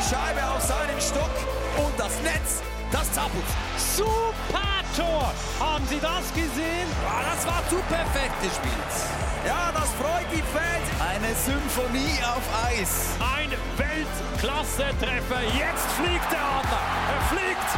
Scheibe auf seinen Stock und das Netz, das zappelt. Super Tor! Haben Sie das gesehen? Das war zu perfekt gespielt. Ja, das freut die Fans. Eine Symphonie auf Eis. Ein Weltklasse-Treffer. Jetzt fliegt der Adler. Er fliegt.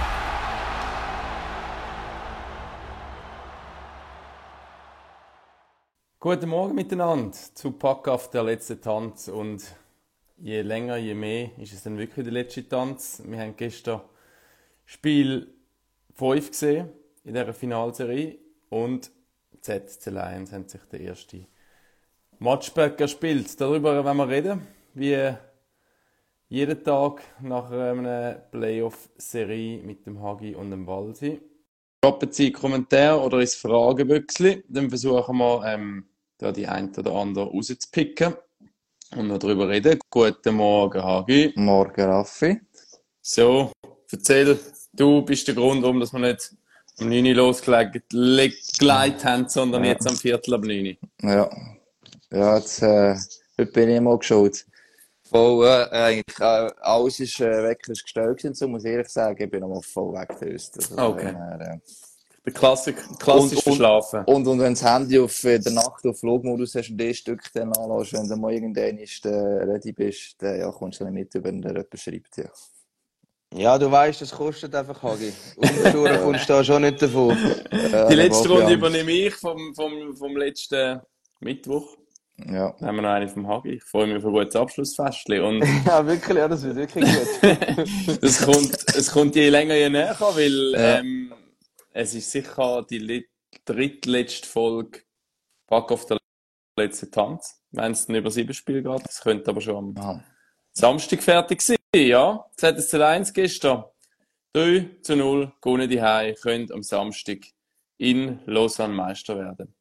Guten Morgen miteinander zu Pack auf der letzte Tanz, und je länger, je mehr ist es dann wirklich der letzte Tanz. Wir haben gestern Spiel 5 gesehen in dieser Finalserie und ZSC Lions haben sich den ersten Matchback erspielt. Darüber wollen wir reden, wie jeden Tag nach einer Playoff-Serie mit dem Hagi und dem Walsi. Droppen Sie Kommentar oder ins Fragenbüchsli, dann versuchen wir da die ein oder andere rauszupicken und noch darüber reden. Guten Morgen, Hagi. Morgen, Raffi. So, erzähl, du bist der Grund, warum wir nicht um 9 Uhr losgelegt haben, sondern jetzt am Viertel ab 9 Uhr. Ja, jetzt, heute bin ich mal geschaut. Voll, eigentlich, alles ist wirklich gestellt und so, muss ich ehrlich sagen, ich bin nochmal voll weggedöst. Also, Okay. Der klassisch verschlafen. Und wenn du das Handy in der Nacht auf Flugmodus hast und das Stück dann anlässt, wenn du mal irgendwann ready bist, dann ja, kommst du nicht mit, wenn dir jemand schreibt. Ja. Ja, du weißt, das kostet einfach, Hagi. Umschuren kommst du da schon nicht davon. Die letzte Runde übernehme ich vom letzten Mittwoch. Ja. Dann haben wir noch eine vom Hagi. Ich freue mich auf ein gutes Abschlussfestchen. Und Ja, wirklich, ja, das wird wirklich gut. es kommt je länger, je näher, weil es ist sicher die drittletzte Folge Pack auf der letzte Tanz, wenn es dann über 7 Spiele geht. Das könnte aber schon am Samstag fertig sein, ja. ZSC 1 gestern 3-0 gewonnen die Heim, können am Samstag in Lausanne Meister werden.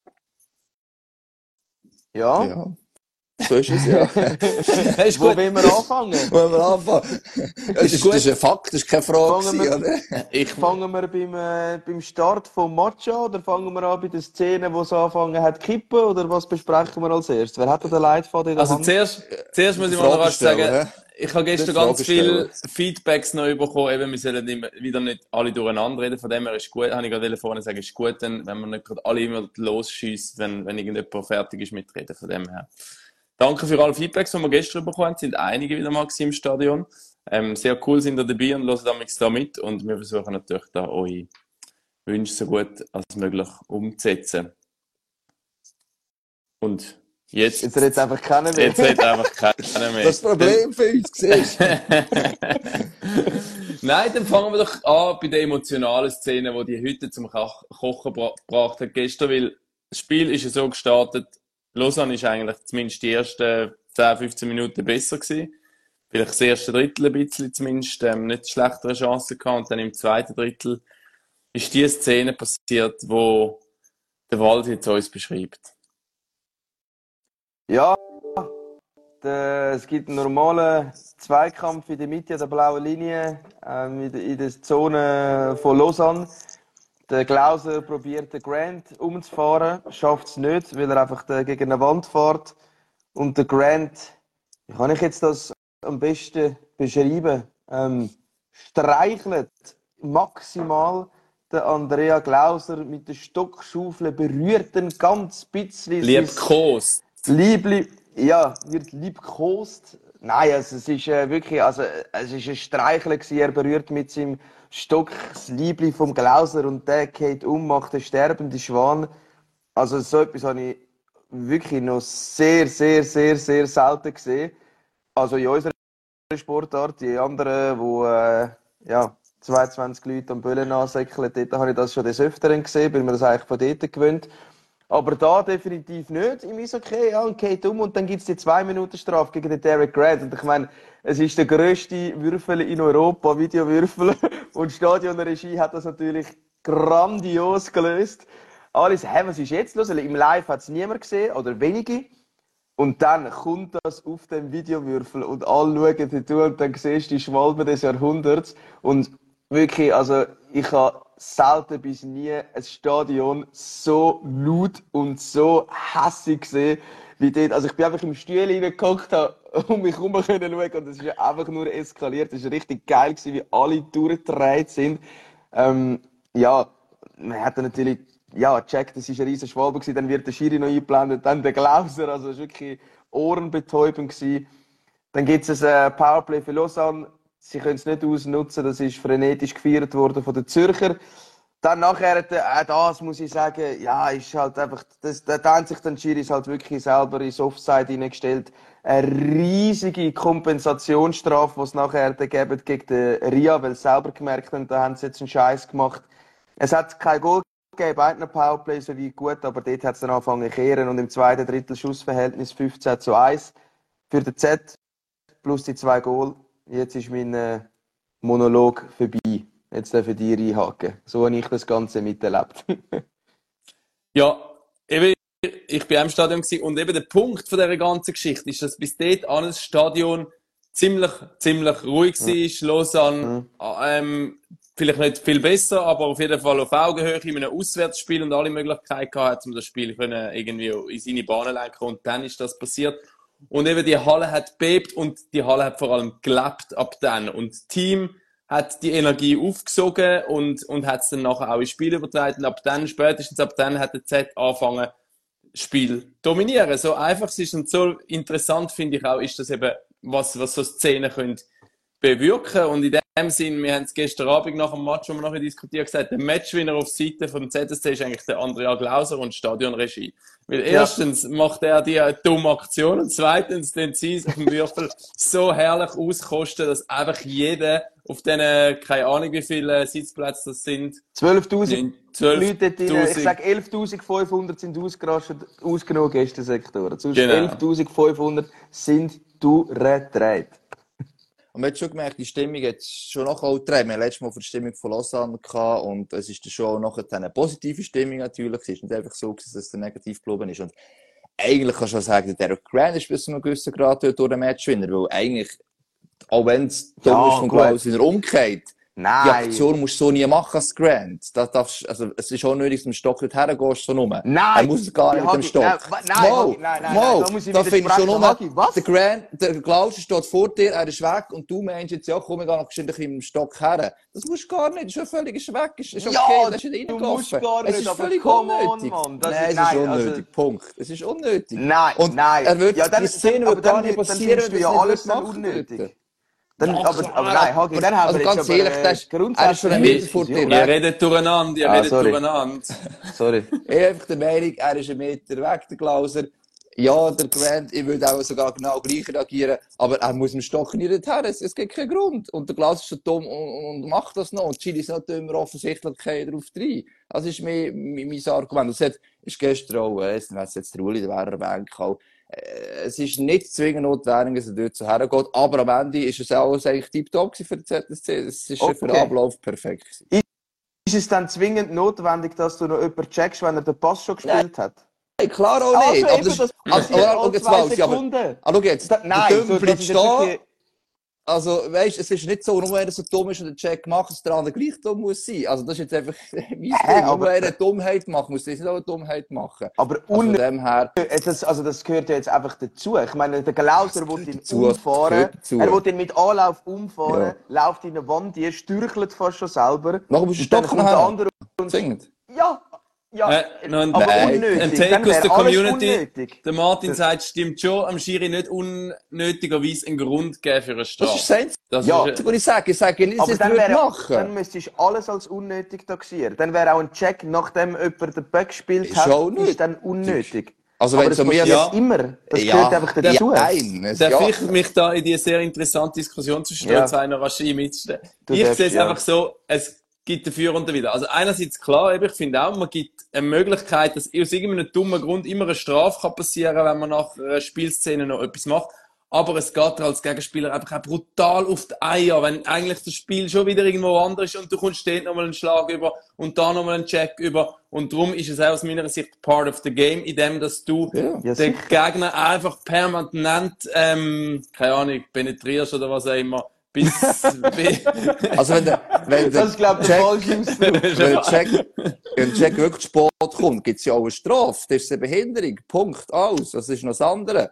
Ja. So ist es, ja. Wo wollen wir anfangen? Das ist ein Fakt, das ist keine Frage, oder? Fangen wir beim Start vom Match an, oder fangen wir an bei der Szene, wo es angefangen hat zu kippen, oder was besprechen wir als erstes? Wer hat den Leitfaden in der Hand? Zuerst muss ich mal noch was sagen. Ich habe gestern ganz viele stellen. Feedbacks noch bekommen, eben, wir sollen wieder nicht alle durcheinander reden, von dem her ist gut, habe ich gerade vorhin sagen, ist gut, wenn man nicht gerade alle immer losschießt, wenn irgendjemand fertig ist mit Reden, von dem her. Danke für alle Feedbacks, die wir gestern bekommen haben. Es sind einige wieder mal im Stadion. Sehr cool sind ihr dabei und hören damals da mit. Und wir versuchen natürlich da eure Wünsche so gut als möglich umzusetzen. Und jetzt redet einfach keiner mehr. Jetzt redet einfach keiner mehr. Das Problem für uns, siehst du? Nein, dann fangen wir doch an bei der emotionalen Szene, die heute zum Kochen gebracht hat gestern, weil das Spiel ist ja so gestartet. Lausanne ist eigentlich zumindest die ersten 10-15 Minuten besser gewesen. Vielleicht das erste Drittel ein bisschen zumindest, nicht schlechtere Chancen gehabt. Und dann im zweiten Drittel ist die Szene passiert, wo der Waldi jetzt uns beschreibt. Ja, es gibt einen normalen Zweikampf in der Mitte der blauen Linie, in der Zone von Lausanne. Der Glauser probiert den Grant umzufahren, schafft es nicht, weil er einfach gegen eine Wand fährt. Und der Grant, wie kann ich jetzt das am besten beschreiben, streichelt maximal den Andrea Glauser mit der Stockschaufel, berührt ihn ganz bisschen. Liebkost. Wird liebkost. Nein, also es ist wirklich, es ist ein Streicheln gewesen. Er berührt mit seinem Stock das Liebli vom Glauser und der geht macht den sterbenden Schwan. Also so etwas habe ich wirklich noch sehr, sehr, sehr, sehr selten gesehen. Also in unserer Sportart, die anderen, wo 22 Leute am Böllen ansäckeln, dort habe ich das schon des Öfteren gesehen, bin mir das eigentlich von dort gewöhnt. Aber da definitiv nicht im Eishockey, ja, und geht und dann gibt es die 2-Minuten-Strafe gegen den Derek Grant. Und ich meine, es ist der grösste Würfel in Europa, Videowürfel. Und die Stadionregie hat das natürlich grandios gelöst. Alle sagen, was ist jetzt los? Im Live hat es niemand gesehen, oder wenige. Und dann kommt das auf den Videowürfel und alle schauen dazu und dann siehst du die Schwalbe des Jahrhunderts. Und wirklich, also ich habe selten bis nie ein Stadion so laut und so hässig gesehen wie dort, also ich bin einfach im Stuhl reingehockt, habe um mich herum können schauen und es ist ja einfach nur eskaliert. Es war richtig geil gewesen, wie alle durchgedreht sind. Ja, man hat dann natürlich, ja, gecheckt, das war ein riesen Schwalbe gewesen, dann wird der Schiri noch eingeblendet, dann der Glauser, also es war wirklich ohrenbetäubend gewesen. Dann gibt es ein Powerplay für Lausanne. Sie können es nicht ausnutzen, das ist frenetisch gefeiert worden von den Zürcher. Dann nachher, das muss ich sagen, ja, ist halt einfach, da haben sich dann Schiris halt wirklich selber ins Offside hineingestellt. Eine riesige Kompensationsstrafe, die es nachher geben gegen den Ria, weil sie selber gemerkt haben, da haben sie jetzt einen Scheiß gemacht. Es hat kein Goal gegeben, beiden Powerplay so wie gut, aber dort hat es dann angefangen zu kehren und im zweiten Drittel Schussverhältnis 15:1 für den Z plus die 2 Goal. Jetzt ist mein Monolog vorbei. Jetzt dürfen die reinhaken. So habe ich das Ganze miterlebt. Ja, eben, ich war im Stadion und eben der Punkt von dieser ganzen Geschichte ist, dass bis dort an das Stadion ziemlich ruhig war. Lausanne, vielleicht nicht viel besser, aber auf jeden Fall auf Augenhöhe in einem Auswärtsspiel und alle Möglichkeiten gehabt, um das Spiel irgendwie in seine Bahnen zu lenken. Und dann ist das passiert. Und eben die Halle hat bebt und die Halle hat vor allem gelebt ab dann. Und das Team hat die Energie aufgesogen und hat es dann nachher auch ins Spiel übertragen. Und spätestens ab dann hat der Z angefangen, das Spiel dominieren. So einfach es ist und so interessant, finde ich auch, ist das eben, was so Szenen können bewirken. Und in dem Sinn, wir haben es gestern Abend nach dem Match, wo wir nachher diskutiert, gesagt, der Matchwinner auf Seite vom ZSC ist eigentlich der Andrea Glauser und Stadionregie. Weil erstens macht er die dumme Aktion und zweitens den sie auf dem Würfel so herrlich auskosten, dass einfach jeder auf diesen, keine Ahnung wie viele Sitzplätze das sind. 12.000 Leute drin. Ich sage 11.500 sind ausgenommen Gästensektoren. Sonst genau. 11.500 sind durchgedreht. Und man hat schon gemerkt, die Stimmung hat schon noch auch gedreht. Wir hatten letztes Mal für die Stimmung von Lausanne gehabt und es ist schon auch nachher eine positive Stimmung natürlich. Es ist nicht einfach so, dass es negativ geblieben ist. Und eigentlich kannst du auch sagen, der Derek Grant ist bis zu einem gewissen Grad durch den Matchwinner, weil eigentlich, auch wenn es dumm ist von Klaus in der Umkehrt, die Aktion musst du so nie machen als Grant. Also, es ist auch nötig, dass du mit dem Stock nicht hergehst, so nur. Nein! Er muss es gar nicht mit dem Stock. Nein, da finde ich schon nur, der Grant, der Klaus steht vor dir, er ist weg und du meinst jetzt, ja, komm, ich gehe noch mit dem Stock her. Das musst du gar nicht, das ist schon völlig weg, ist okay, das ist nicht reingelaufen. Es ist völlig unnötig. Nein, es ist unnötig, Punkt. Es ist unnötig. Nein. Er wird, die Szene wird gar nicht passieren, wenn ja alles unnötig. Aber nein, Hagi, dann haben wir ganz ehrlich, er ist schon ein Meter vor dir. Ihr redet durcheinander, Sorry. Ich bin einfach der Meinung, er ist ein Meter weg, der Glauser. Ja, der Grant, ich würde auch sogar genau gleich reagieren, aber er muss im Stock nicht her, es gibt keinen Grund. Und der Glauser ist schon dumm und macht das noch. Und Chili ist nicht immer offensichtlich darauf rein. Das ist mein Argument. Das ist gestern auch, jetzt der Uli, der wäre Bank auch. Es ist nicht zwingend notwendig, dass er dort so hergeht, aber am Ende ist es auch eigentlich tiptop für den ZSC. Es ist für den Ablauf perfekt. Ist es dann zwingend notwendig, dass du noch jemanden checkst, wenn er den Pass schon gespielt hat? Nein, klar auch nicht. Schau jetzt, der Dumm bleibt stehen. Also, weißt, es ist nicht so, nur wenn er so dumm ist und den Check macht, dass der andere gleich dumm muss sein. Also, das ist jetzt einfach mein Ding. Nur wenn er eine Dummheit macht, muss er nicht auch eine Dummheit machen. Aber von dem her. Das gehört ja jetzt einfach dazu. Ich meine, der Glauser will ihn umfahren. Er will ihn mit Anlauf umfahren, läuft in eine Wand, die stürchelt fast schon selber. Nachher musst du Stock haben. Zwingend. Ja, aber unnötig. Ein Take aus der Community. Der Martin sagt, stimmt schon, am Schiri nicht unnötigerweise einen Grund geben für eine Strafe. Das ist was ich sage. Ich sage nicht, dass ich es machen. Dann müsstest du alles als unnötig taxieren. Dann wäre auch ein Check, nachdem jemand den Böck gespielt hat, ist dann unnötig. Also wenn das passiert immer. Das gehört einfach dazu. Darf ich mich da in die sehr interessante Diskussion zwischen den zwei Raschie mitstellen? Ich sehe es einfach so, es gibt dafür und wieder. Also einerseits klar, ich finde auch, man gibt eine Möglichkeit, dass aus irgendeinem dummen Grund immer eine Strafe passieren kann, wenn man nach einer Spielszene noch etwas macht. Aber es geht als Gegenspieler einfach auch brutal auf die Eier, wenn eigentlich das Spiel schon wieder irgendwo anders ist und du kommst dort nochmal einen Schlag über und da nochmal einen Check über. Und darum ist es auch aus meiner Sicht part of the game, in dem, dass du den Gegner einfach permanent, keine Ahnung, penetrierst oder was auch immer. Also wenn Das ist, glaube ich, der falsche Ausdruck. wenn der Check wirklich zu spät kommt, gibt es ja auch eine Strafe. Das ist eine Behinderung. Punkt. Alles. Das ist noch das andere.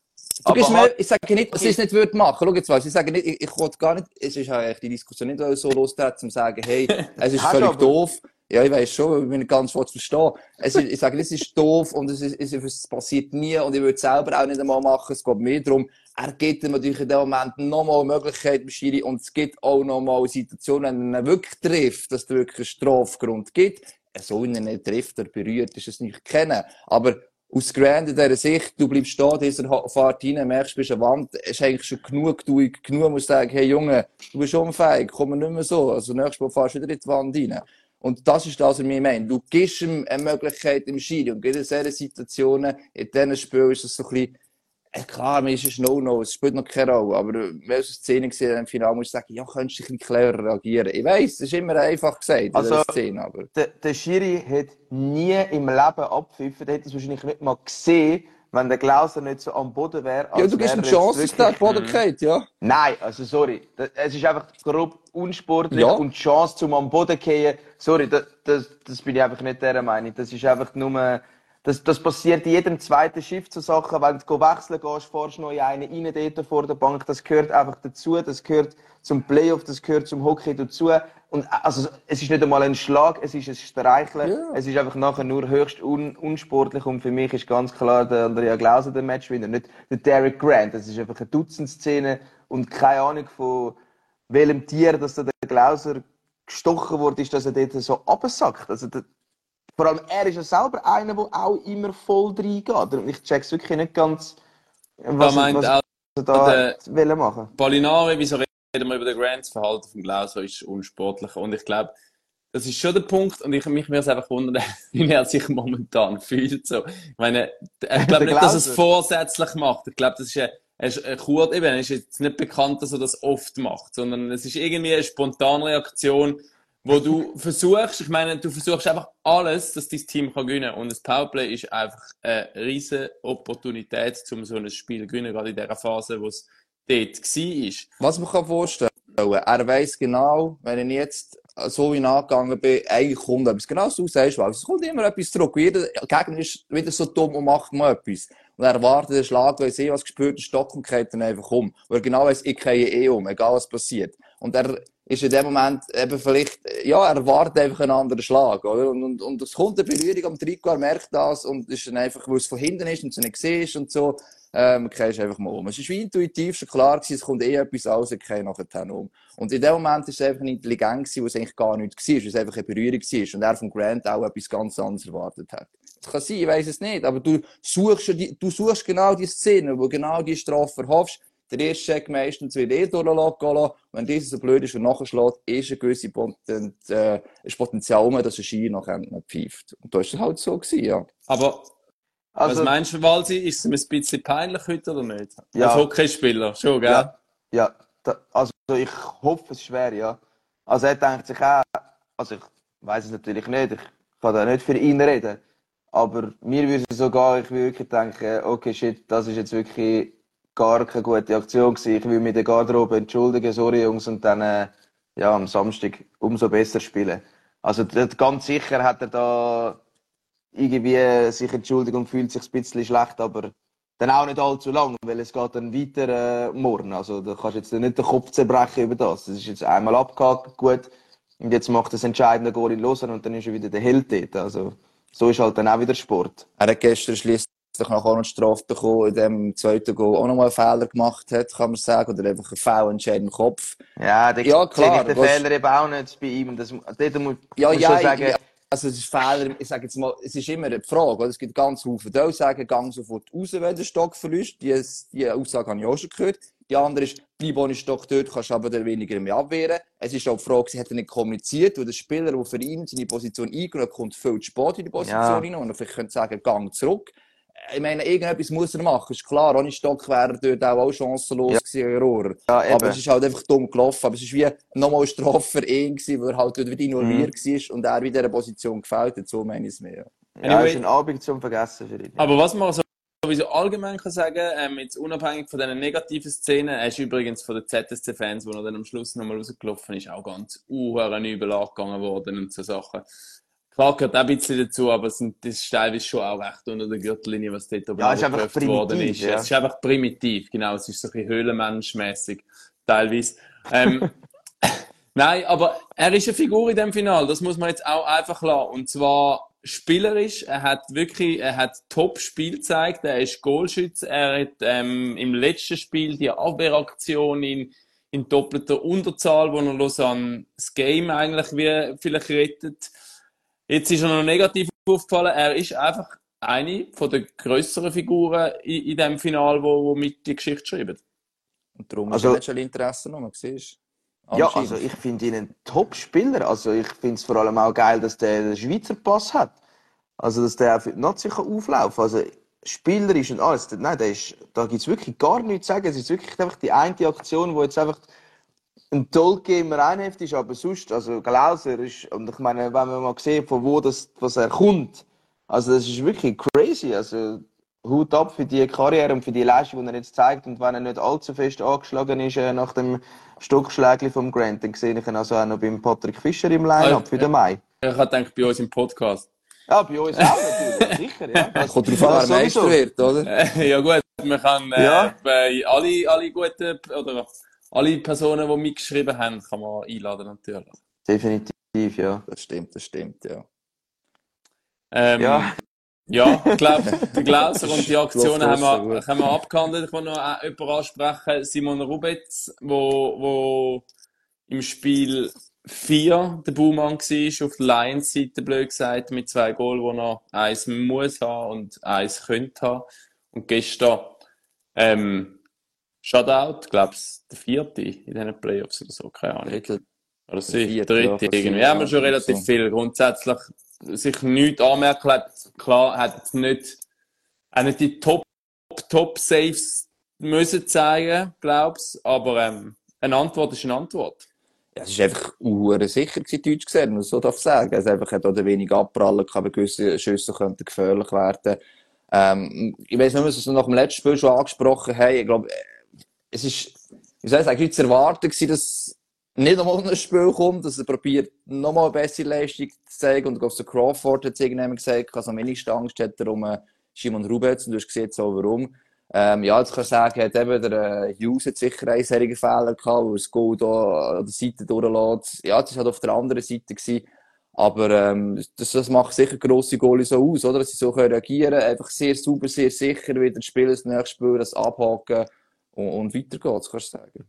Ich sage nicht, dass ich es nicht würde machen. Schau jetzt was. Ich sage nicht, ich wollte gar nicht, es ist eigentlich die Diskussion nicht so losgetreten, um zu sagen, hey, es ist völlig doof. Ja, ich weiss schon, ich bin nicht ganz zu verstehen. Ich sage, es ist doof und es passiert nie und ich würde es selber auch nicht einmal machen. Es geht mir darum, er gibt ihm natürlich in dem Moment nochmal eine Möglichkeit im Schiri und es gibt auch nochmal Situationen, wenn er ihn wirklich trifft, dass es wirklich einen Strafgrund gibt. Er soll ihn nicht trifft oder berührt, ist es nicht kennen. Aber aus Grand in dieser Sicht, du bleibst stehen, dieser fährt rein, merkst, du bist an der Wand, ist eigentlich schon genug musst sagen, hey Junge, du bist unfähig, komm nicht mehr so. Also nächstes Mal fährst du wieder in die Wand rein. Und das ist das, was ich meine. Du gibst ihm eine Möglichkeit im Schiri und in solchen Situationen, in diesen Spielen ist es so ein bisschen, klar, mir ist es No-No, es spielt noch keine Rolle, aber wenn du eine Szene gesehen im Finale, musst du sagen, ja, könntest du ein bisschen cleverer reagieren. Ich weiss, das ist immer einfach gesagt in dieser Szene, aber... Der Schiri hat nie im Leben abgepfiffen, der hätte es wahrscheinlich nicht mal gesehen, wenn der Glauser nicht so am Boden wäre. Ja, du gibst ihm die Chance, dass der Boden geht, ja. Nein, also sorry, es ist einfach grob unsportlich und die Chance zum am Boden gehen, sorry, das bin ich einfach nicht der Meinung. Das ist einfach nur... Das passiert in jedem zweiten Schiff so Sachen, wenn du wechseln gehst, fährst du noch in einen rein dort vor der Bank. Das gehört einfach dazu, das gehört zum Playoff, das gehört zum Hockey dazu. Und also, es ist nicht einmal ein Schlag, es ist ein Streicheln. Yeah. Es ist einfach nachher nur höchst unsportlich und für mich ist ganz klar der Andrea Glauser der Matchwinner, nicht der Derek Grant. Das ist einfach eine Dutzendszene und keine Ahnung von welchem Tier, dass der Glauser gestochen wurde, ist, dass er dort so absackt. Also, vor allem, er ist ja selber einer, der auch immer voll reingeht. Und ich check's wirklich nicht ganz, was er da will machen. Pollinari, wieso reden wir über den Grants Verhalten vom Glauser, ist unsportlich. Und ich glaube, das ist schon der Punkt. Und mich würde es einfach wundern, wie er sich momentan fühlt. So. Ich meine, ich glaube nicht, dass er es vorsätzlich macht. Ich glaube, das ist er ist jetzt nicht bekannt, dass er das oft macht, sondern es ist irgendwie eine spontane Reaktion, wo du versuchst, ich meine, du versuchst einfach alles, dass dein Team kann gewinnen kann. Und das Powerplay ist einfach eine riesige Opportunität, um so ein Spiel zu gewinnen, gerade in der Phase, wo es dort war. Was man kann vorstellen, er weiss genau, wenn ich jetzt so wie angegangen bin, eigentlich kommt etwas. Genau so sagst du, es kommt immer etwas zurück. Jeder Gegner ist wieder so dumm und macht mal etwas. Und er erwartet den Schlag, weil er was gespürt, den Stock und geht dann einfach um. Weil er genau weiss, ich gehe um, egal was passiert. Und er ist in dem Moment eben vielleicht, ja, er erwartet einfach einen anderen Schlag, oder? Und es kommt eine Berührung am Trikot, er merkt das und ist dann einfach, weil es von hinten ist und es nicht siehst und so, gehst einfach mal um. Es ist wie intuitiv schon klar gewesen, es kommt etwas raus, ich gehe nachher um. Und in dem Moment ist es einfach eine Intelligenz gewesen, was eigentlich gar nichts war, weil es einfach eine Berührung war und er von Grant auch etwas ganz anderes erwartet hat. Das kann sein, ich weiss es nicht, aber du suchst genau die Szene, wo genau die Strafe erhoffst. Der erste Check meistens wird durchlassen. Wenn dieser so blöd ist und nachschlägt, ist ein gewisses Potenzial, dass ein Ski nachher nicht pfeift. Und das war halt so gewesen, ja. Aber, was meinst du, Walsi? Ist es ihm ein bisschen peinlich heute oder nicht? Ja. Als Hockeyspieler, schon, gell? Ja. Also ich hoffe es schwer, ja. Also er denkt sich auch, also ich weiss es natürlich nicht, ich kann da nicht für ihn reden. Aber mir würde es so gehen, ich würde wirklich denken, okay, shit, das ist jetzt wirklich gar keine gute Aktion gewesen. Ich will mich in der Garderobe entschuldigen, sorry Jungs, und dann am Samstag umso besser spielen. Also ganz sicher hat er da irgendwie sich entschuldigt und fühlt sich ein bisschen schlecht, aber dann auch nicht allzu lang, weil es geht dann weiter morgen. Also da kannst du jetzt nicht den Kopf zerbrechen über das. Das ist jetzt einmal abgehakt, gut, und jetzt macht das entscheidende Goal in Lausanne und dann ist er wieder der Held dort. Also so ist halt dann auch wieder Sport. Er hat gestern schliesslich noch eine Strafe bekommen, in dem zweiten Goal auch nochmal einen Fehler gemacht hat, kann man sagen, oder einfach einen Fehlentscheid im Kopf. Ja, klar. Sehe ich den Fehler eben auch nicht bei ihm. Dort muss ich schon sagen... Also es ist Fehler, ich sage jetzt mal, es ist immer eine Frage, oder? Es gibt ganz viele, die sagen, gang sofort raus, wenn der Stock verliest. Die Aussage habe ich auch schon gehört. Die andere ist, bleib ohne Stock dort, kannst aber dann weniger mehr abwehren. Es ist auch die Frage, sie hat er nicht kommuniziert, weil der Spieler, der für ihn seine Position eingenommen hat, kommt viel zu spät in die Position rein und vielleicht könnte sagen, gang zurück. Ich meine, irgendetwas muss er machen, ist klar, ohne Stock wäre er dort auch chancenlos gewesen, Rohrer. Ja, aber es ist halt einfach dumm gelaufen, aber es ist wie nochmal eine Strafe für ihn gewesen, weil er halt dort wieder involviert war und er wieder in dieser Position gefällt hat, so meine ich es mehr. Ja, es ist ein Abend zum Vergessen für ihn. Aber was man so sowieso allgemein kann sagen, jetzt unabhängig von diesen negativen Szenen, er ist übrigens von den ZSC-Fans, wo er dann am Schluss nochmal rausgelaufen ist, auch ganz übel angegangen worden und so Sachen. Klar gehört auch ein bisschen dazu, aber das ist teilweise schon auch recht unter der Gürtellinie, was dort oben Ja, es ist einfach abgeklopft worden primitiv, ist. ja. Es ist einfach primitiv, genau. Es ist so ein bisschen höhlenmenschmässig, teilweise. Nein, aber er ist eine Figur in dem Finale, das muss man jetzt auch einfach lassen. Und zwar spielerisch, er hat Top-Spiel gezeigt, er ist Goalschütze, er hat im letzten Spiel die Abwehraktion in doppelter Unterzahl, wo er Lausanne das Game eigentlich wie vielleicht rettet. Jetzt ist er noch negativ aufgefallen, er ist einfach eine von der grösseren Figuren in dem Finale, wo mit die Geschichte schreiben. Und darum Also- ist nicht schon Interesse noch, siehst du? Ja, also ich finde ihn ein Top-Spieler. Also ich finde es vor allem auch geil, dass der den Schweizer Pass hat. Also dass der auch für die Nazi auflaufen kann. Also spielerisch und alles. Nein, da gibt es wirklich gar nichts zu sagen. Es ist wirklich einfach die eine Aktion, wo jetzt einfach ein Tollgamer einheft ist, aber sonst, also Glauser ist, und ich meine, wenn man mal sieht, von wo was er kommt, also das ist wirklich crazy. Also Hut ab für die Karriere und für die Leistung, die er jetzt zeigt. Und wenn er nicht allzu fest angeschlagen ist nach dem Stockschlägli vom Grant, dann sehe ich ihn also auch noch beim Patrick Fischer im Line-Up für den Mai. Ich habe gedacht, bei uns im Podcast. Ja, bei uns auch natürlich, sicher, ja. Kommt drauf an, wer Meister wird, oder? Ja gut, man kann Ja. bei alle guten oder alle Personen, die mitgeschrieben haben, kann man einladen natürlich. Definitiv, ja. Das stimmt, ja. Ja. Ja, ich glaube, die Glauser und die Aktionen Läuft haben gut. wir abgehandelt. Ich will noch jemanden ansprechen, Simon Rubetz, wo im Spiel 4 der Baumann war, auf der Lions-Seite, blöd gesagt, mit 2 Goals, wo er eins muss haben und eins könnte haben. Und gestern, Shutout, glaube ich, der 4. in diesen Playoffs oder so, keine Ahnung. Drittel. Oder Der 4., 3. ja, irgendwie. ja, Haben wir schon relativ so. viel. Grundsätzlich sich nichts anmerken hat. Klar, hat jetzt auch nicht die Top-Saves müssen zeigen, glaub's. Aber eine Antwort ist eine Antwort. Ja, es war einfach sicher gewesen, Deutsch gesehen, wenn man so darf sagen. Es einfach hat oder wenig abprallen, aber gewisse Schüsse könnten gefährlich werden. Ich weiss nicht, ob wir es nach dem letzten Spiel schon angesprochen haben. Ich glaube, es ist, wie soll ich sagen, zu erwarten gewesen, dass nicht nochmal ein Spiel kommt, dass er probiert, nochmal eine bessere Leistung zu zeigen. Und ich glaube, so Crawford hat es irgendjemand gesagt, also am wenigsten Angst hat er um Simon Rubetz, und du hast gesehen, so warum. Ja, jetzt kann ich sagen, hat eben der Hughes hat sicher einen solchen Fehler gehabt, wo das Goal da an der Seite durchlässt. Ja, das war halt auf der anderen Seite gewesen. Aber das macht sicher grosse Goalies so aus, oder? Dass sie so reagieren können. Einfach sehr sauber, sehr sicher wieder spielen, das nächste Spiel, das abhaken und weiter geht's, kannst du sagen.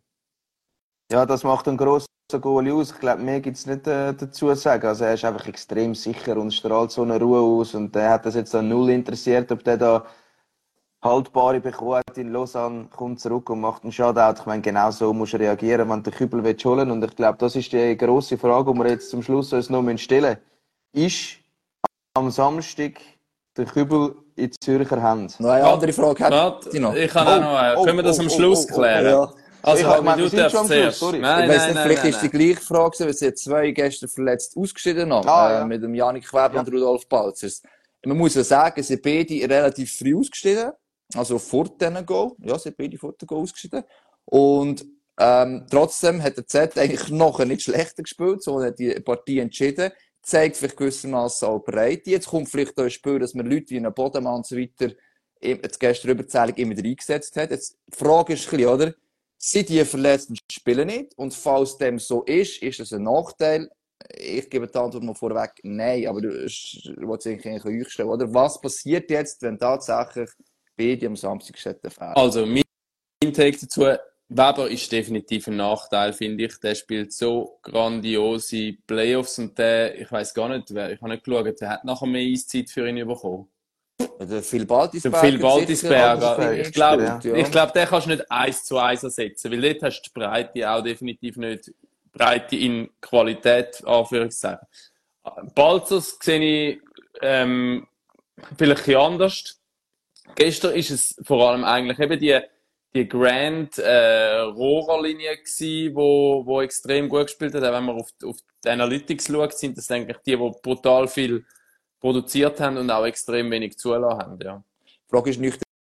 Ja, das macht einen grossen Goal aus. Ich glaube, mehr gibt es nicht dazu zu sagen. Also er ist einfach extrem sicher und strahlt so eine Ruhe aus. Und der hat das jetzt dann null interessiert, ob der da haltbare bekommen hat in Lausanne, kommt zurück und macht einen Shutout. Ich meine, genau so musst du reagieren, wenn du den Kübel holen willst. Und ich glaube, das ist die grosse Frage, die wir jetzt zum Schluss uns noch stellen müssen. Ist am Samstag der Kübel in Zürcher Hand? Noch eine andere Frage hat sie noch. Ich kann auch noch eine. Können wir das am Schluss klären? Ja. Also, Ich meine, du wir sind darfst schon am Schluss, zuerst. sorry. Nein, Ich weiss nein, nicht, nein, vielleicht nein, ist die gleiche Frage gewesen, weil es ja 2 gestern verletzt ausgeschieden haben, mit dem Janik Weber und Rudolf Balzers. Man muss ja sagen, sie sind beide relativ früh ausgeschieden, also vor diesen Goal. Ja, sie sind beide vor dem Goal ausgeschieden. Und trotzdem hat der Z eigentlich noch nicht schlechter gespielt, so hat die Partie entschieden. Zeigt vielleicht gewissermaßen auch Breite. Jetzt kommt vielleicht auch ein Spiel, dass man Leute wie einen Bodemann und so weiter jetzt gestern Überzählung immer wieder eingesetzt hat. Jetzt, die Frage ist ein bisschen, oder? Sind die Verletzten spielen nicht? Und falls dem so ist das ein Nachteil? Ich gebe die Antwort mal vorweg, nein. Aber du willst eigentlich euch stellen, oder? Was passiert jetzt, wenn tatsächlich beide am Samstag fehlen? Also, mein Take dazu, Weber ist definitiv ein Nachteil, finde ich. Der spielt so grandiose Playoffs und ich weiss gar nicht, ich habe nicht geschaut, der hat nachher mehr Eiszeit für ihn bekommen. Der Phil Baltisberger. Phil Baltisberger. Ich glaube, ja. den kannst du nicht 1:1 ersetzen, weil dort hast du die Breite auch definitiv nicht. Breite in Qualität, Anführungszeichen. Balzers sehe ich vielleicht ein bisschen anders. Gestern ist es vor allem eigentlich eben die Grand Rohrerlinie gsi, wo extrem gut gespielt hat. Auch wenn man auf die Analytics schaut, sind das eigentlich die brutal viel produziert haben und auch extrem wenig zulassen haben. Ja. Die Frage ist nüchtern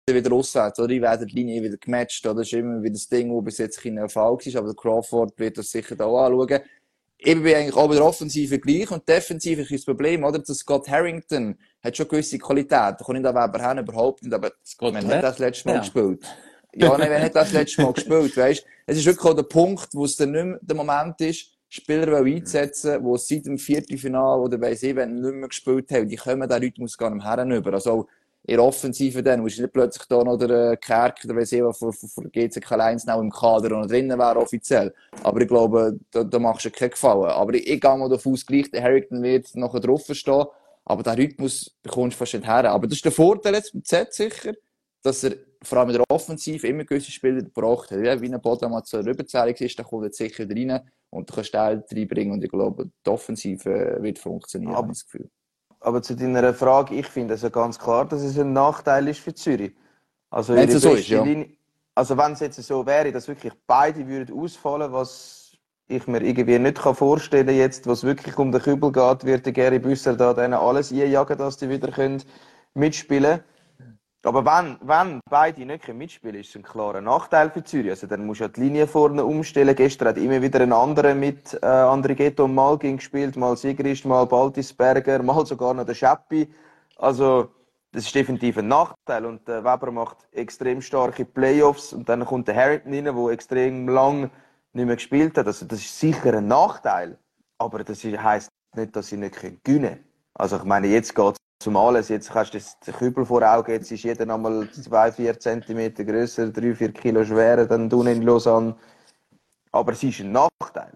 wieder auswärts, oder? Ich werde die Linie wieder gematcht, oder? Das ist immer wieder das Ding, das bis jetzt kein Erfolg ist, aber der Crawford wird das sicher da auch anschauen. Ich bin eigentlich auch bei der Offensive gleich und Defensive ist das Problem, oder? Der Scott Harrington hat schon gewisse Qualität. Da kann ich da Weber hin, überhaupt nicht, aber man hat das letzte Mal gespielt. Ja, nein, wer hat das letzte Mal gespielt, weisst? Es ist wirklich auch der Punkt, wo es dann nicht mehr der Moment ist, Spieler einzusetzen, die seit dem Viertelfinale oder weiss ich, wenn nicht mehr gespielt haben, die kommen den Rhythmus gar nicht mehr über. Also, in der Offensive dann, musst du nicht plötzlich da noch der Kerk, der weiss ich, was von GCK 1 noch im Kader und drinnen wäre offiziell. Aber ich glaube, da machst du keinen Gefallen. Aber ich gehe mal davon aus, gleich, der Harrington wird nachher drauf stehen. Aber den Rhythmus bekommst du fast nicht her. Aber das ist der Vorteil jetzt mit Z sicher, dass er vor allem in der Offensive immer gewisse Spieler gebraucht hat. Ja, wie ein Bodram mal zur Überzählung ist, da kommt er sicher rein und du kannst den reinbringen. Und ich glaube, die Offensive wird funktionieren, habe ich das Gefühl. Aber zu deiner Frage, ich finde also ganz klar, dass es ein Nachteil ist für Zürich. Also, wenn es so ist, ja. Also wenn es jetzt so wäre, dass wirklich beide würden ausfallen, was ich mir irgendwie nicht vorstellen kann jetzt, was wirklich um den Kübel geht, wird der Gary Büsser da denen alles einjagen, dass die wieder mitspielen können. Aber wenn beide nicht mitspielen können, ist es ein klarer Nachteil für Zürich. Also dann musst du ja die Linie vorne umstellen. Gestern hat immer wieder ein anderer mit Andrighetto und Malgin gespielt, mal Sigrist, mal Baltisberger, mal sogar noch der Scheppi. Also das ist definitiv ein Nachteil. Und Weber macht extrem starke Playoffs und dann kommt der Harrington rein, der extrem lang nicht mehr gespielt hat. Also das ist sicher ein Nachteil. Aber das heisst nicht, dass sie nicht gewinnen können. Also ich meine, jetzt geht zum alles. Jetzt hast du den Kübel vor Augen, jetzt ist jeder einmal 2-4 cm grösser, 3-4 Kilo schwerer, dann du in Lausanne. Aber es ist ein Nachteil.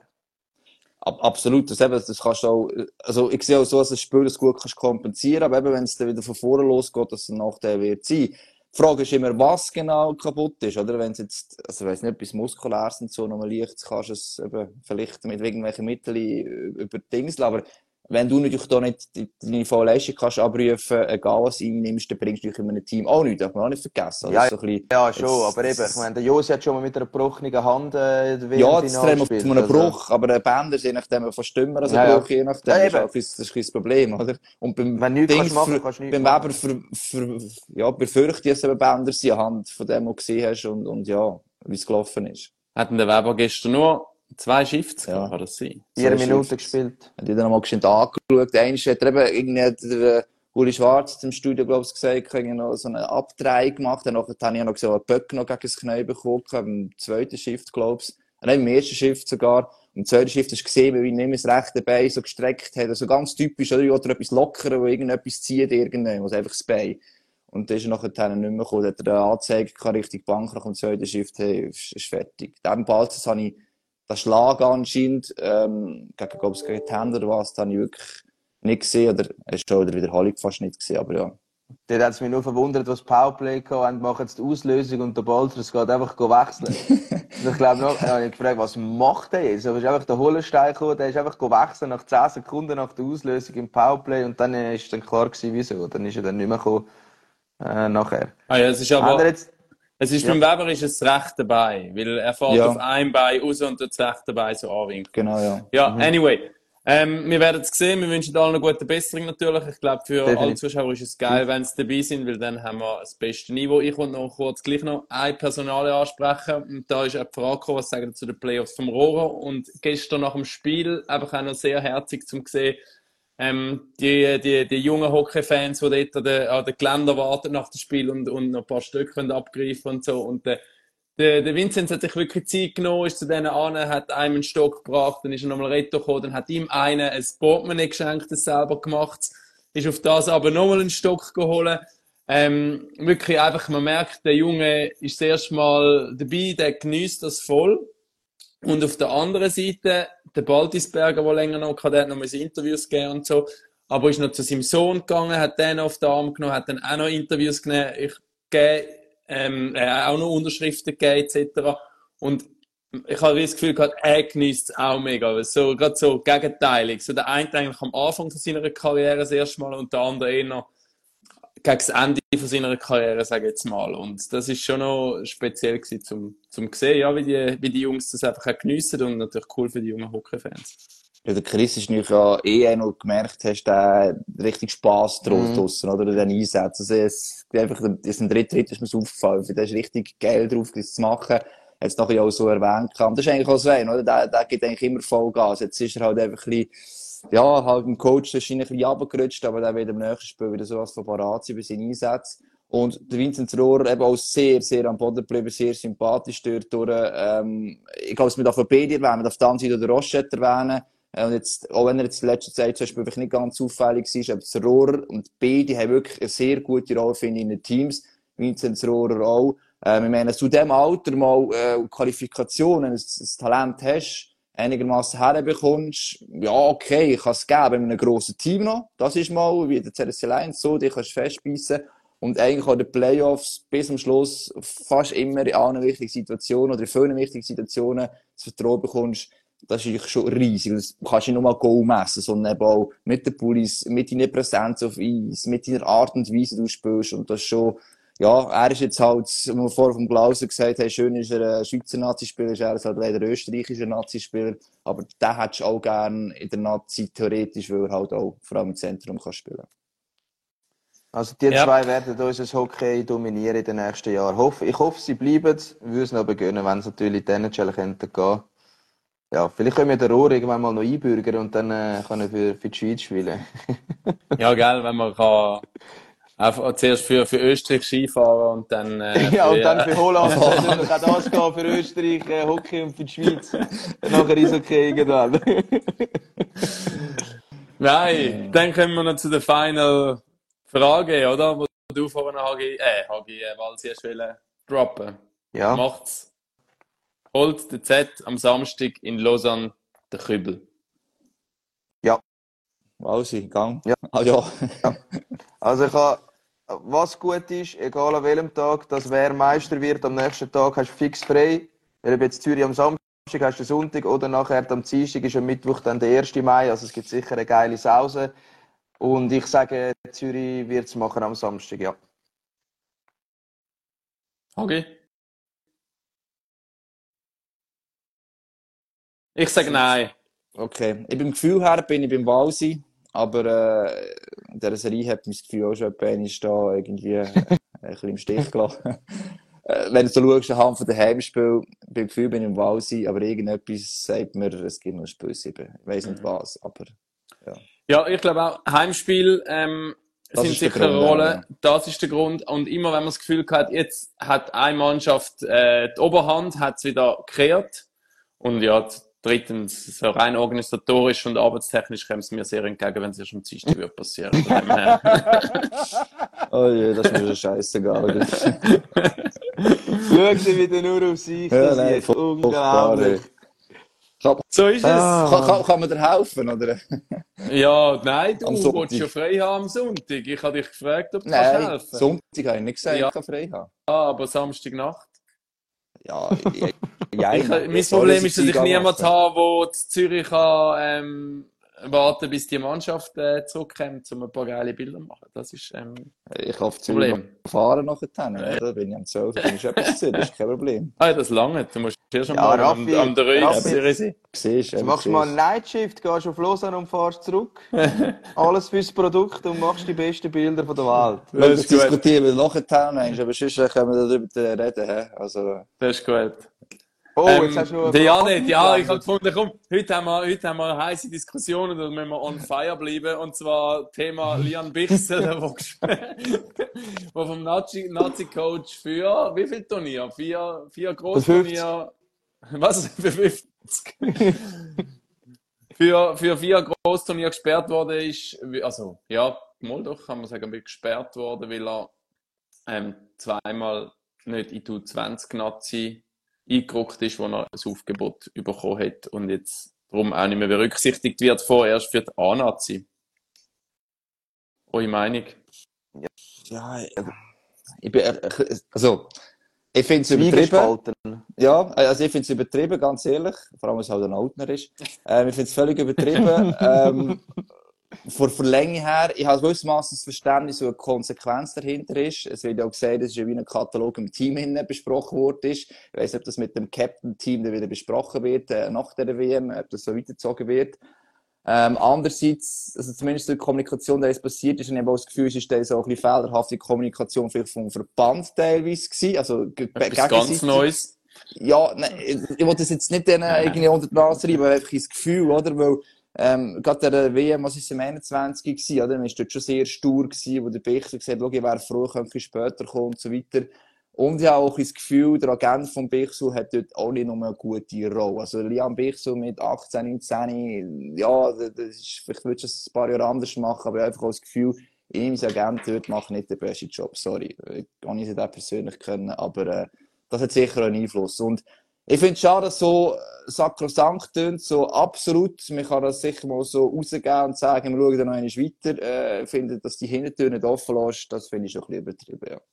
Absolut, das kannst du auch, also ich sehe auch so, dass das Spiel das gut kannst kompensieren, aber eben, wenn es dann wieder von vorne losgeht, dass es ein Nachteil wird sein. Die Frage ist immer, was genau kaputt ist, oder? Wenn es jetzt, also ich weiss nicht, etwas Muskuläres und so nochmal leicht, kannst du es eben vielleicht mit irgendwelchen Mitteln überdingseln, aber wenn du natürlich da nicht deine volle Leistung kannst abrufen, egal was du einnimmst, dann bringst du dich in einem Team auch nichts, darf man auch nicht vergessen. Also ja, so ein bisschen, ja, schon, aber eben, ich meine, der Josi hat schon mal mit einer gebrochenen Hand ja, das trennen wir von einem Bruch, aber der Bänder ist je nachdem fast dümmer als ein Bruch, je nachdem, ja, das ist ein bisschen das Problem, oder? Und beim wenn nichts kannst machen, kannst du nichts beim Weber befürchte ich, dass eben Bänder sind anhand von dem, was du gesehen hast und ja, wie es gelaufen ist. Hatten der Weber gestern nur 2 Shifts gehabt, kann das sein? 4 Minuten gespielt. Hat jeder noch mal geschwind angeschaut. Einmal hat er eben der Uli Schwarz im Studio, glaube ich, gesagt, noch so eine Abdrehung gemacht. Dann habe ich noch gesehen, einen Böck noch gegen das Knie bekommen, im zweiten Shift, glaube ich. Nein, im ersten Shift sogar. Im zweiten Shift hast du gesehen, wie er das rechte Bein so gestreckt hat. Also ganz typisch, oder? Oder etwas lockern, wo irgendetwas zieht, also einfach das Bein. Und dann ist er nachher nicht mehr gekommen. Dann hat er eine Anzeige Richtung Bank nach dem zweiten Shift, hey, ist fertig. Dann bald, das habe ich, der Schlag anscheinend, gegen die Hände oder was, das habe ich wirklich nicht gesehen, oder es ist schon in der Wiederholung fast nicht gesehen, aber ja. Dort hat es mich nur verwundert, was Powerplay hatten, machen jetzt die Auslösung und der Balter geht einfach wechseln. Und ich glaube noch, habe ich gefragt, was macht der jetzt? Aber es ist einfach der Hohlenstein gekommen, der ist einfach wechseln nach 10 Sekunden nach der Auslösung im Powerplay und dann ist dann klar gewesen, wieso. Dann ist er dann nicht mehr gekommen, nachher. Ah ja, es ist aber... Es ist beim Weber ist es das rechte Bein, weil er fährt auf ein Bein raus und das rechte Bein so anwinkt. Genau, ja. Ja, anyway. Wir werden es sehen. Wir wünschen allen eine gute Besserung natürlich. Ich glaube, für alle Zuschauer ist es geil, wenn sie dabei sind, weil dann haben wir das beste Niveau. Ich wollte noch kurz gleich noch ein Personal ansprechen. Und da ist auch die Frage gekommen, was sagen Sie zu den Playoffs vom Rohrer. Und gestern nach dem Spiel einfach auch noch sehr herzig zum sehen, die jungen Hockey-Fans, die dort an den Geländer warten nach dem Spiel und noch ein paar Stück abgreifen und so. Und der Vinzenz hat sich wirklich Zeit genommen, ist zu denen an, hat einem einen Stock gebracht, dann ist er nochmal Retto gekommen, dann hat ihm einer ein Portemonnaie geschenkt, das selber gemacht, ist auf das aber nochmal einen Stock geholt. Wirklich einfach, man merkt, der Junge ist das erste Mal dabei, der genießt das voll. Und auf der anderen Seite, der Baltisberger, der länger noch hatte, der hat noch mal Interviews gegeben und so, aber ist noch zu seinem Sohn gegangen, hat den auf den Arm genommen, hat dann auch noch Interviews gegeben, auch noch Unterschriften gegeben, etc. Und ich habe das Gefühl gehabt, er genießt es auch mega. So, gerade so gegenteilig. So der eine eigentlich am Anfang von seiner Karriere das erste Mal und der andere eher noch gegen das Ende von seiner Karriere, sage ich jetzt mal. Und das ist schon noch speziell gewesen, zum sehen, ja, wie die Jungs das einfach auch geniessen und natürlich cool für die jungen Hockey-Fans. Ja, der Chris ist natürlich ja einer, wo du gemerkt hast, der hat richtig Spass draussen, oder? Den Einsätzen. Also, einfach, das im dritten Tritt ist mir aufgefallen. Der ist richtig geil drauf, das zu machen. Jetzt nachher auch so erwähnt kann. Das ist eigentlich auch so ein, oder? Der gibt eigentlich immer Vollgas. Jetzt ist er halt einfach ein bisschen, ja, halt im Coach wahrscheinlich ein bisschen runtergerutscht, aber der wird im nächsten Spiel wieder sowas von parat sein bei seinen Einsätzen. Und der Vinzenz Rohrer eben auch sehr, sehr am Boden geblieben, sehr sympathisch dort durch. Ich glaube, man darf von beide erwähnen, auf der anderen Seite den Rochette erwähnen. Und jetzt, auch wenn er jetzt in letzter Zeit zum Beispiel nicht ganz auffällig war, aber der Rohrer und beide haben wirklich eine sehr gute Rolle, finde ich, in den Teams. Vinzenz Rohrer auch. Ich meine, zu diesem Alter mal Qualifikationen, wenn du das Talent hast, einigermaßen herbekommst, ja, okay, kann es geben in einem grossen Team noch. Das ist mal, wie der CSC Lions so, die kannst du festbeissen. Und eigentlich auch die Playoffs bis zum Schluss fast immer in allen wichtigen Situationen oder in vielen wichtigen Situationen das Vertrauen bekommst. Das ist eigentlich schon riesig. Das kannst du nicht nur mal Goal messen, sondern eben auch mit den Pullis, mit deiner Präsenz auf Eis, mit deiner Art und Weise, wie du spielst. Und das ist schon, ja, er ist jetzt halt, wie wir vorher vom Glauser gesagt haben, schön ist er ein Schweizer Nazi-Spieler, ist er halt leider ein österreichischer Nazi-Spieler. Aber den hättest du auch gerne in der Nazi theoretisch, weil er halt auch vor allem im Zentrum kann spielen. Also die zwei werden unser Hockey dominieren in den nächsten Jahren. Ich hoffe, sie bleiben. Wir würden es noch gönnen, wenn es natürlich in den NHL könnte gehen. Ja, vielleicht können wir den Rohr irgendwann mal noch einbürgern und dann kann er für die Schweiz spielen. Ja, gell, wenn man kann einfach zuerst für Österreich Skifahren und dann ja, und dann für Holland natürlich auch das gehen, für Österreich Hockey und für die Schweiz. Nachher ist okay irgendwann. Nein, dann kommen wir noch zu der Final Frage, oder? Wo du vorhin Hagi Walsi hast wollen droppen. Ja. Macht's. Holt der Z am Samstag in Lausanne den Kübel. Ja. Walsi, Gang. Ja. Ah, ja. Ja. Also was gut ist, egal an welchem Tag, dass wer Meister wird, am nächsten Tag hast du fix frei. Weil jetzt Zürich am Samstag hast du Sonntag oder nachher am Dienstag ist am Mittwoch dann der 1. Mai. Also es gibt sicher eine geile Sause. Und ich sage, Zürich wird es machen am Samstag, ja. Okay. Ich sage nein. Okay. Ich beim Gefühl her bin ich beim Walsi, aber in dieser Serie hat mein Gefühl auch schon einmal da irgendwie ein bisschen im Stich gelassen. Wenn du so schaust, anhand von den Heimspielen, beim Gefühl bin ich im Walsi, aber irgendetwas sagt mir, es gibt noch ein Spiel 7. Ich weiss nicht was, aber ja. Ja, ich glaube auch, Heimspiel sind sicher eine Rolle. Ja. Das ist der Grund. Und immer wenn man das Gefühl hat, jetzt hat eine Mannschaft die Oberhand, hat es wieder gekehrt. Und ja, drittens, so rein organisatorisch und arbeitstechnisch käme es mir sehr entgegen, wenn es erst am Dienstag wird passieren. Oh je, das ist mir schon scheißegal. Schau sie wieder nur auf sich, das ja, ist unglaublich. So ist es. Kann man dir helfen, oder? Ja, nein, du willst ja frei haben am Sonntag. Ich habe dich gefragt, ob du kannst helfen. Sonntag habe ich nicht gesagt, ich kann frei haben. Ja, aber Samstagnacht. Ja, mein Problem ist, dass ich niemanden habe, der in Zürich kann, warten, bis die Mannschaft zurückkommt, um ein paar geile Bilder zu machen. Das ist ich hoffe, Zürich fahren nachher, oder? Bin ich am 12, bin ich etwas zu, das ist kein Problem. Ah, das lange. Du musst erst einmal am 3 sein. Du machst mal einen Nightshift, gehst auf Lausanne und fährst zurück. Alles fürs Produkt und machst die besten Bilder von der Welt. Das diskutieren wir nachher, aber sonst können wir darüber reden. Also. Das ist gut. Oh, jetzt hast du noch ich habe gefunden, komm, heute haben wir eine heisse Diskussion, da müssen wir on fire bleiben, und zwar Thema Lian Bichsel, der vom Nazi-Coach für, wie viel Turnier? Vier Großturnier? Was? Für 50? für 4 Großturnier gesperrt worden ist, also, ja, mal doch, kann man sagen, gesperrt worden, weil er zweimal nicht in die U20-Nazi eingerückt ist, wo er ein Aufgebot bekommen hat und jetzt darum auch nicht mehr berücksichtigt wird, vorerst für die A-Nazi. Eure Meinung? Ja, ich finde es übertrieben. Ja, also ich finde es übertrieben, ganz ehrlich. Vor allem, weil es halt ein Altner ist. Ich finde es völlig übertrieben. Von Länge her, ich habe gewissermaßen das Verständnis, wo eine Konsequenz dahinter ist. Es wird ja auch gesagt, es ist ja wie ein Katalog im Team besprochen worden ist. Ich weiss nicht, ob das mit dem Captain-Team wieder besprochen wird, nach der WM, ob das so weitergezogen wird. Andererseits, also zumindest die Kommunikation, die jetzt passiert ist, und ich habe auch das Gefühl, es ist dann so ein bisschen fehlerhafte Kommunikation vielleicht vom Verband teilweise gewesen, also Etwas ganz Neues. Ja, nein, ich wollte das jetzt nicht denen irgendwie unter die Nase reiben, aber einfach ins Gefühl, oder? Weil, gerade der WM, was ist im 21 gewesen, oder? Man war dort schon sehr stur gewesen, wo der Bichsel gesagt hat, schau, ich wäre froh, könnte ich später kommen und so weiter. Und ich habe auch das Gefühl, der Agent von Bichsel hat dort auch nicht nur eine gute Rolle. Also, Liam Bichsel mit 18, 19, ja, das ist, vielleicht würdest du es ein paar Jahre anders machen, aber ich habe einfach auch das Gefühl, ihm, sein Agent dort macht nicht den besten Job. Sorry. Ich kann nicht das persönlich können, aber, das hat sicher einen Einfluss. Und ich finde es schade, dass so sakrosankt tönt, so absolut. Man kann das sicher mal so rausgeben und sagen, wir schauen dann noch einmal weiter. Ich finde, dass die Hintertür nicht offen lässt, das finde ich schon ein bisschen übertrieben, ja.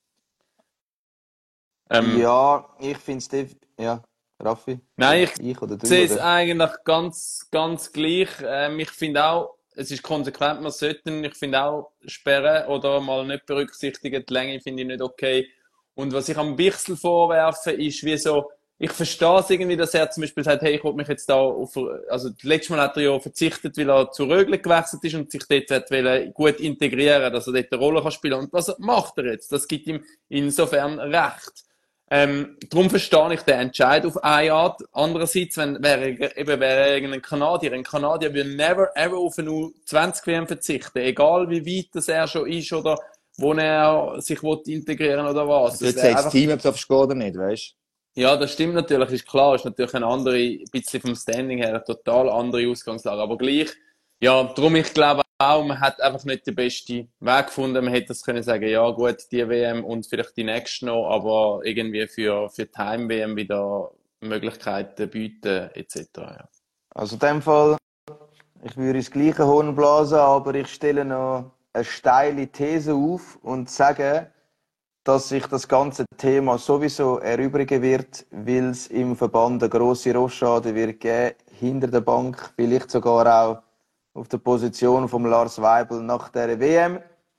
Ja, ich finde es ja, Raffi? Nein, Ich oder du? sehe es Oder? eigentlich ganz gleich. Ich finde auch, es ist konsequent, man sollte, ich finde auch, sperren oder mal nicht berücksichtigen, die Länge finde ich nicht okay. Und was ich am Bichsel vorwerfe, ist wie so, ich verstehe es irgendwie, dass er zum Beispiel sagt, hey, ich will mich jetzt da auf, also letztes Mal hat er ja verzichtet, weil er zu Rögle gewechselt ist und sich dort gut integrieren, dass er dort eine Rolle kann spielen. Und was macht er jetzt? Das gibt ihm insofern recht. Darum verstehe ich den Entscheid auf eine Art. Andererseits, wäre er irgendein Kanadier. Ein Kanadier will never ever auf eine U20-WM verzichten. Egal wie weit das er schon ist oder wo er sich integrieren will oder was. Du jetzt sagst das Team, ob du aufs oder nicht, weißt du? Ja, das stimmt natürlich, ist klar. Ist natürlich eine andere, ein bisschen vom Standing her, eine total andere Ausgangslage. Aber gleich, ja, darum, ich glaube auch, man hat einfach nicht den besten Weg gefunden. Man hätte das können sagen, ja gut, die WM und vielleicht die nächste noch, aber irgendwie für die Heim-WM wieder Möglichkeiten bieten, etc. Ja. Also in dem Fall, ich würde ins gleiche Horn blasen, aber ich stelle noch eine steile These auf und sage, dass sich das ganze Thema sowieso erübrigen wird, weil es im Verband eine grosse Rochade wird geben, hinter der Bank, vielleicht sogar auch auf der Position von Lars Weibel nach der WM.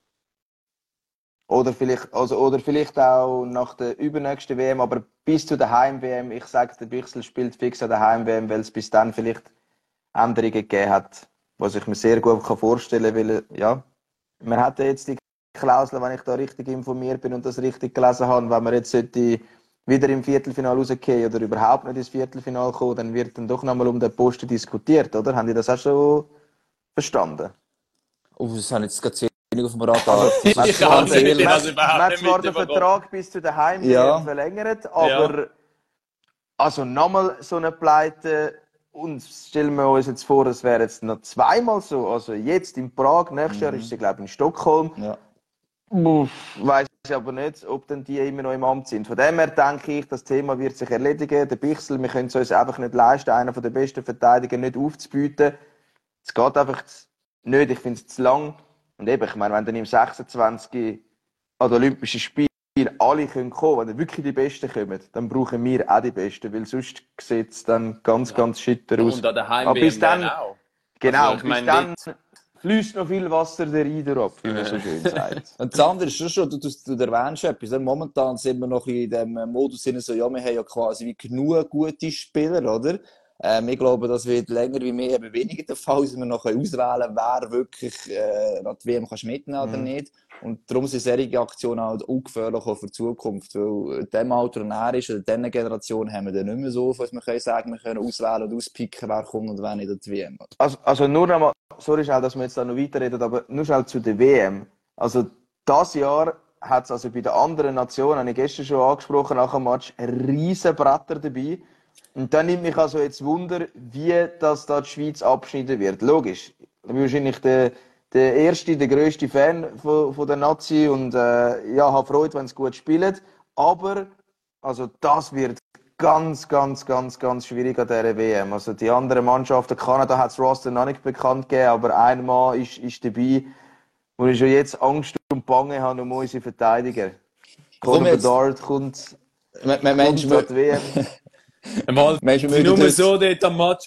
Oder vielleicht auch nach der übernächsten WM, aber bis zu der Heim-WM. Ich sage, der Bichsel spielt fix an der Heim-WM, weil es bis dann vielleicht Änderungen gegeben hat, was ich mir sehr gut vorstellen kann, weil, ja, man hat ja jetzt die Klausel, wenn ich da richtig informiert bin und das richtig gelesen habe, wenn man jetzt wieder im Viertelfinale rausgehen oder überhaupt nicht ins Viertelfinale kommen, dann wird dann doch nochmal um den Posten diskutiert, oder? Haben die das auch schon verstanden? Oh, das habe ich jetzt gerade nicht auf dem Radar. Ich habe es Man hat zwar den Vertrag bis zu der Heim-WM verlängert, aber also nochmal so eine Pleite, und stellen wir uns jetzt vor, es wäre jetzt noch zweimal so, also jetzt in Prag, nächstes Jahr ist sie, glaube ich, in Stockholm. Ja. Weiss ich aber nicht, ob dann die immer noch im Amt sind. Von dem her denke ich, das Thema wird sich erledigen. Der Bichsel, wir können es uns einfach nicht leisten, einen der besten Verteidiger nicht aufzubieten. Es geht einfach nicht, ich finde es zu lang. Und eben, ich meine, wenn dann im 26 an den Olympischen Spielen alle kommen können, wenn dann wirklich die Besten kommen, dann brauchen wir auch die Besten, weil sonst sieht es dann ganz schitter aus. Und an der Aber bis dann, auch. genau, also, bis dann fließt noch viel Wasser der Rieder ab, wie man so schön sagt. Und das andere ist schon, du erwähnst etwas. Momentan sind wir noch in dem Modus, so, ja, wir haben ja quasi wie genug gute Spieler, oder? Ich glaube, das wird länger wie mehr eben weniger der Fall, dass wir noch auswählen können, wer wirklich nach die WM mitnehmen oder nicht. Und darum sind solche Aktionen halt ungefährlich auch für die Zukunft. Weil in dem Alter, und er ist, oder in dieser Generation, haben wir dann nicht mehr so, dass wir können sagen, wir können auswählen und auspicken, wer kommt und wer nicht an die WM. Also nur noch mal, sorry schnell, dass wir jetzt da noch weiterreden, aber nur schnell zu der WM. Also das Jahr hat es also bei den anderen Nationen, habe ich gestern schon angesprochen, nach dem Match, riesen Bretter dabei. Und dann nimmt mich also jetzt Wunder, wie das da die Schweiz abschneiden wird. Logisch, ich bin wahrscheinlich der erste, der grösste Fan von der Nazi und habe Freude, wenn sie gut spielen. Aber also das wird ganz schwierig an dieser WM. Also die anderen Mannschaften, Kanada hat das Roster noch nicht bekannt gegeben, aber ein Mann ist dabei, wo ich schon jetzt Angst und Bange habe um unsere Verteidiger. Conor Bedard kommt an die WM. Nur so dort am Match.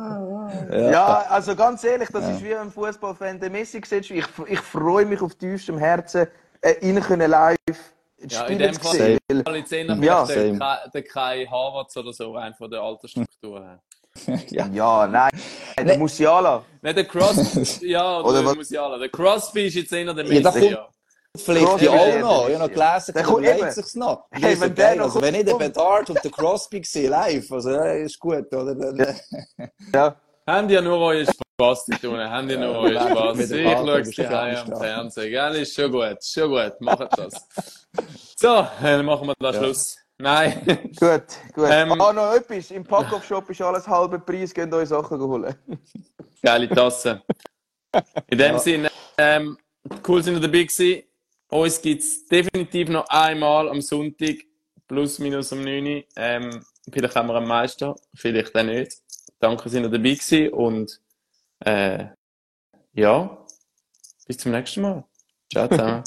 Ja, also ganz ehrlich, das ist wie ein Fußballfan, der Messi sieht. Ich freue mich auf tiefstem Herzen, ihn können live spielen zu sehen. Fall jetzt der Kai Havertz oder so, rein von der Altersstruktur her. Ja, nein. Der Musiala. Nein, der Crosby. Ja, Oder oder was? Musiala. Der Crosby ist jetzt einer der Ja, da Messi. kommt- Ja. Vielleicht Crosby ja auch ist noch. Ich der habe noch Messi. gelesen, Der der kommt überlegt eben. sich's noch. Hey, Das ist wenn so der geil. noch Also, wenn ich den kommt. Bedard und den Crosby sehe live, also, ja, ist gut, oder? Dann, Ja. Haben die ja nur euren Spaß zu tun. Haben die nur euren Ja, Spaß. mit dem Ich Balken schaue es bist du daheim ganz am da. Fernsehen. Gell? Ist schon gut. Macht das. So, dann machen wir da Schluss. Nein. Gut. Ähm, Noch etwas. Im Pack-Off-Shop ist alles halber Preis. Geht euch Sachen holen. Geile Tasse. In dem Sinne, cool sind ihr dabei gewesen. Uns gibt es definitiv noch einmal am Sonntag, plus minus um 9 Uhr. Vielleicht haben wir am meisten, vielleicht auch nicht. Danke, sind ihr dabei gewesen und ja, bis zum nächsten Mal. Ciao zusammen.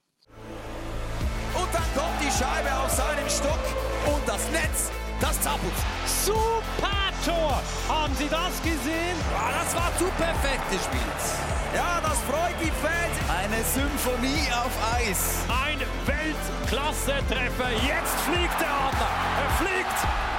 Und dann kommt die Scheibe auf seinen Stock und das Netz, das zappelt. Super Tor! Haben Sie das gesehen? Ja, das war zu perfekt gespielt. Ja, das freut die Fans. Eine Symphonie auf Eis. Ein Weltklasse-Treffer. Jetzt fliegt der Adler. Er fliegt